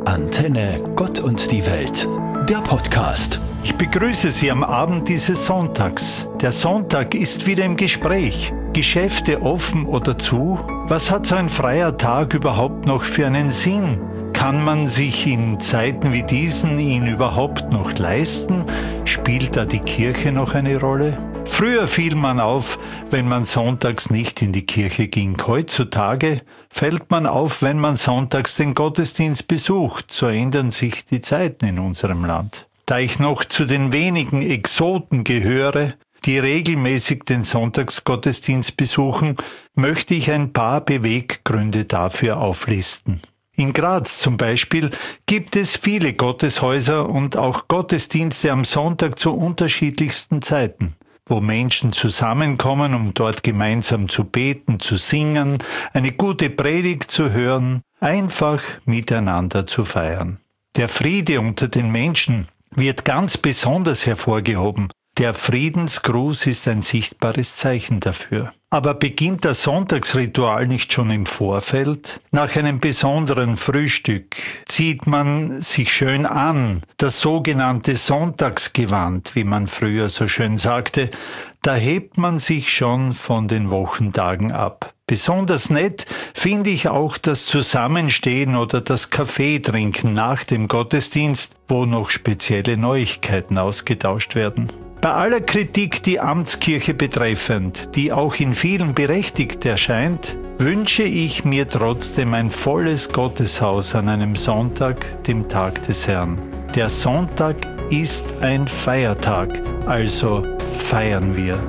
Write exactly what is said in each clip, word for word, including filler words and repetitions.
Antenne Gott und die Welt, der Podcast. Ich begrüße Sie am Abend dieses Sonntags. Der Sonntag ist wieder im Gespräch. Geschäfte offen oder zu? Was hat so ein freier Tag überhaupt noch für einen Sinn? Kann man sich in Zeiten wie diesen ihn überhaupt noch leisten? Spielt da die Kirche noch eine Rolle? Früher fiel man auf, wenn man sonntags nicht in die Kirche ging. Heutzutage fällt man auf, wenn man sonntags den Gottesdienst besucht. So ändern sich die Zeiten in unserem Land. Da ich noch zu den wenigen Exoten gehöre, die regelmäßig den Sonntagsgottesdienst besuchen, möchte ich ein paar Beweggründe dafür auflisten. In Graz zum Beispiel gibt es viele Gotteshäuser und auch Gottesdienste am Sonntag zu unterschiedlichsten Zeiten, wo Menschen zusammenkommen, um dort gemeinsam zu beten, zu singen, eine gute Predigt zu hören, einfach miteinander zu feiern. Der Friede unter den Menschen wird ganz besonders hervorgehoben. Der Friedensgruß ist ein sichtbares Zeichen dafür. Aber beginnt das Sonntagsritual nicht schon im Vorfeld? Nach einem besonderen Frühstück zieht man sich schön an, das sogenannte Sonntagsgewand, wie man früher so schön sagte. Da hebt man sich schon von den Wochentagen ab. Besonders nett finde ich auch das Zusammenstehen oder das Kaffee trinken nach dem Gottesdienst, wo noch spezielle Neuigkeiten ausgetauscht werden. Bei aller Kritik die Amtskirche betreffend, die auch in vielen berechtigt erscheint, wünsche ich mir trotzdem ein volles Gotteshaus an einem Sonntag, dem Tag des Herrn. Der Sonntag ist ein Feiertag, also feiern wir.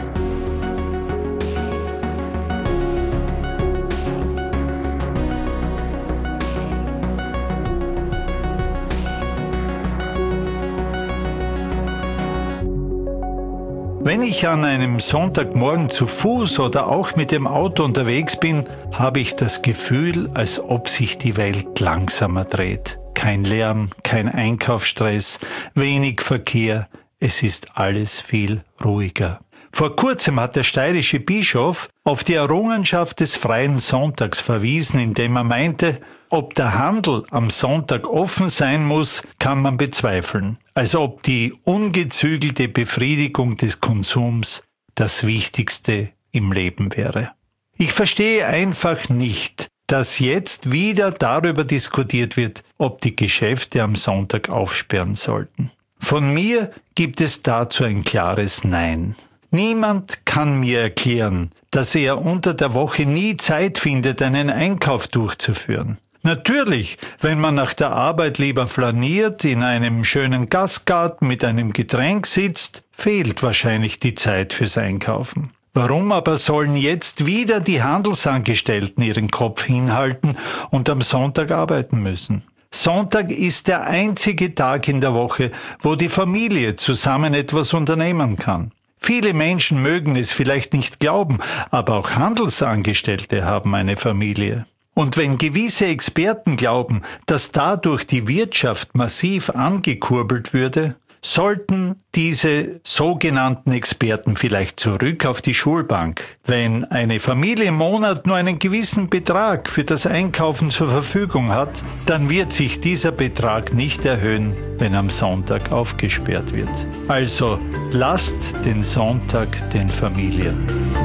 Wenn ich an einem Sonntagmorgen zu Fuß oder auch mit dem Auto unterwegs bin, habe ich das Gefühl, als ob sich die Welt langsamer dreht. Kein Lärm, kein Einkaufsstress, wenig Verkehr, es ist alles viel ruhiger. Vor kurzem hat der steirische Bischof auf die Errungenschaft des freien Sonntags verwiesen, indem er meinte, ob der Handel am Sonntag offen sein muss, kann man bezweifeln. Als ob die ungezügelte Befriedigung des Konsums das Wichtigste im Leben wäre. Ich verstehe einfach nicht, dass jetzt wieder darüber diskutiert wird, ob die Geschäfte am Sonntag aufsperren sollten. Von mir gibt es dazu ein klares Nein. Niemand kann mir erklären, dass er unter der Woche nie Zeit findet, einen Einkauf durchzuführen. Natürlich, wenn man nach der Arbeit lieber flaniert, in einem schönen Gastgarten mit einem Getränk sitzt, fehlt wahrscheinlich die Zeit fürs Einkaufen. Warum aber sollen jetzt wieder die Handelsangestellten ihren Kopf hinhalten und am Sonntag arbeiten müssen? Sonntag ist der einzige Tag in der Woche, wo die Familie zusammen etwas unternehmen kann. Viele Menschen mögen es vielleicht nicht glauben, aber auch Handelsangestellte haben eine Familie. Und wenn gewisse Experten glauben, dass dadurch die Wirtschaft massiv angekurbelt würde, sollten diese sogenannten Experten vielleicht zurück auf die Schulbank. Wenn eine Familie im Monat nur einen gewissen Betrag für das Einkaufen zur Verfügung hat, dann wird sich dieser Betrag nicht erhöhen, wenn am Sonntag aufgesperrt wird. Also lasst den Sonntag den Familien.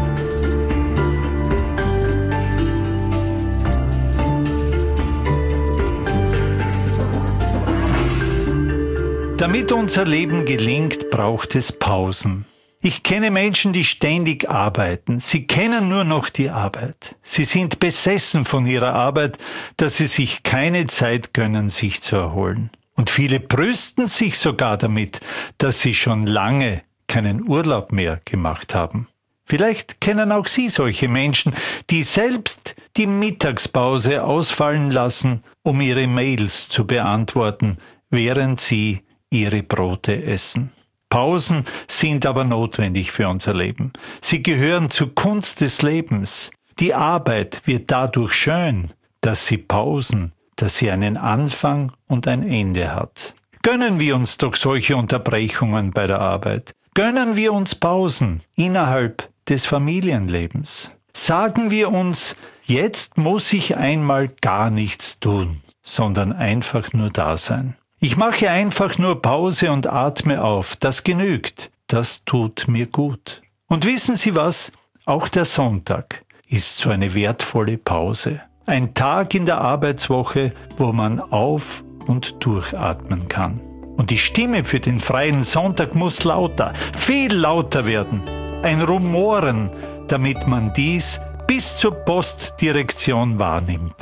Damit unser Leben gelingt, braucht es Pausen. Ich kenne Menschen, die ständig arbeiten. Sie kennen nur noch die Arbeit. Sie sind besessen von ihrer Arbeit, dass sie sich keine Zeit gönnen, sich zu erholen. Und viele brüsten sich sogar damit, dass sie schon lange keinen Urlaub mehr gemacht haben. Vielleicht kennen auch Sie solche Menschen, die selbst die Mittagspause ausfallen lassen, um ihre Mails zu beantworten, während sie ihre Brote essen. Pausen sind aber notwendig für unser Leben. Sie gehören zur Kunst des Lebens. Die Arbeit wird dadurch schön, dass sie Pausen, dass sie einen Anfang und ein Ende hat. Gönnen wir uns doch solche Unterbrechungen bei der Arbeit. Gönnen wir uns Pausen innerhalb des Familienlebens. Sagen wir uns, jetzt muss ich einmal gar nichts tun. sondern einfach nur da sein. Ich mache einfach nur Pause und atme auf. Das genügt. Das tut mir gut. Und wissen Sie was? Auch der Sonntag ist so eine wertvolle Pause. Ein Tag in der Arbeitswoche, wo man auf- und durchatmen kann. Und die Stimme für den freien Sonntag muss lauter, viel lauter werden. Ein Rumoren, damit man dies bis zur Postdirektion wahrnimmt.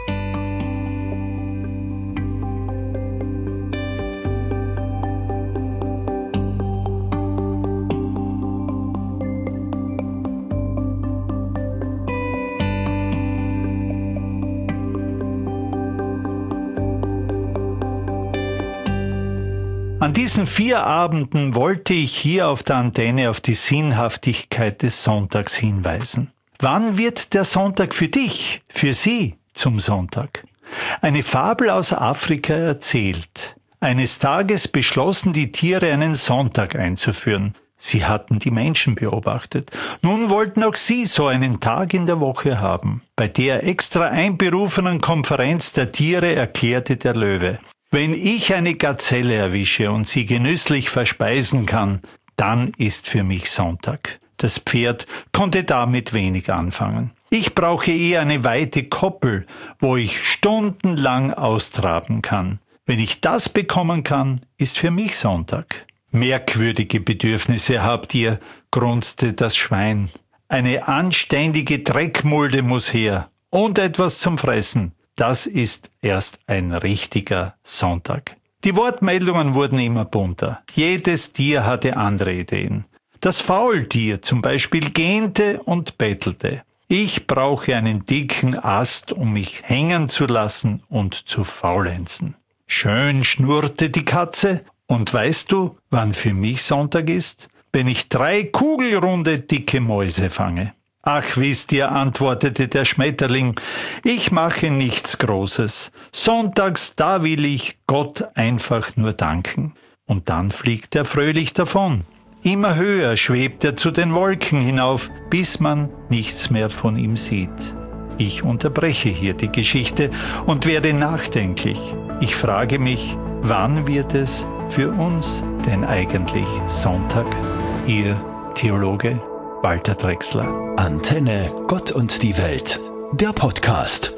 An diesen vier Abenden wollte ich hier auf der Antenne auf die Sinnhaftigkeit des Sonntags hinweisen. Wann wird der Sonntag für dich, für Sie zum Sonntag? Eine Fabel aus Afrika erzählt. Eines Tages beschlossen die Tiere, einen Sonntag einzuführen. Sie hatten die Menschen beobachtet. Nun wollten auch sie so einen Tag in der Woche haben. Bei der extra einberufenen Konferenz der Tiere erklärte der Löwe: Wenn ich eine Gazelle erwische und sie genüsslich verspeisen kann, dann ist für mich Sonntag. Das Pferd konnte damit wenig anfangen. Ich brauche eher eine weite Koppel, wo ich stundenlang austraben kann. Wenn ich das bekommen kann, ist für mich Sonntag. Merkwürdige Bedürfnisse habt ihr, grunzte das Schwein. Eine anständige Dreckmulde muss her und etwas zum Fressen. Das ist erst ein richtiger Sonntag. Die Wortmeldungen wurden immer bunter. Jedes Tier hatte andere Ideen. Das Faultier zum Beispiel gähnte und bettelte. Ich brauche einen dicken Ast, um mich hängen zu lassen und zu faulenzen. Schön schnurrte die Katze. Und weißt du, wann für mich Sonntag ist? Wenn ich drei kugelrunde dicke Mäuse fange. Ach, wisst ihr, antwortete der Schmetterling, ich mache nichts Großes. Sonntags, da will ich Gott einfach nur danken. Und dann fliegt er fröhlich davon. Immer höher schwebt er zu den Wolken hinauf, bis man nichts mehr von ihm sieht. Ich unterbreche hier die Geschichte und werde nachdenklich. Ich frage mich, wann wird es für uns denn eigentlich Sonntag? Ihr Theologe Walter Drechsler. Antenne Gott und die Welt. Der Podcast.